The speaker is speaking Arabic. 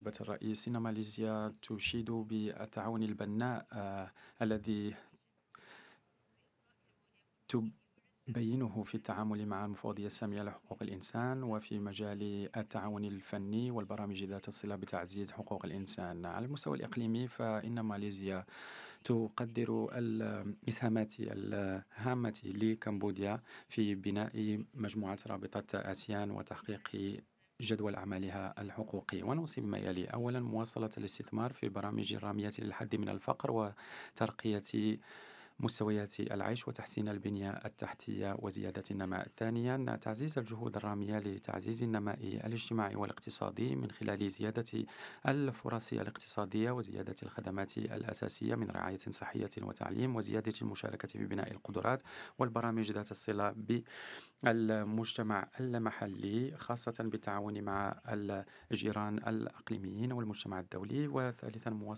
نائبة الرئيس، إن ماليزيا تشيد بالتعاون البناء الذي تبينه في التعامل مع المفوضية السامية لحقوق الإنسان وفي مجال التعاون الفني والبرامج ذات الصلة بتعزيز حقوق الإنسان. على المستوى الإقليمي، فإن ماليزيا تقدر الإسهامات الهامة لكمبوديا في بناء مجموعة رابطة آسيان وتحقيق جدول أعمالها الحقوقي. ونوصي بما يلي: أولا، مواصلة الاستثمار في برامج الرامية للحد من الفقر وترقية مستويات العيش وتحسين البنية التحتية وزيادة النماء. ثانيا، تعزيز الجهود الرامية لتعزيز النماء الاجتماعي والاقتصادي من خلال زيادة الفرص الاقتصادية وزيادة الخدمات الأساسية من رعاية صحية وتعليم، وزيادة المشاركة في بناء القدرات والبرامج ذات الصلة بالمجتمع المحلي، خاصة بالتعاون مع الجيران الإقليميين والمجتمع الدولي. وثالثا،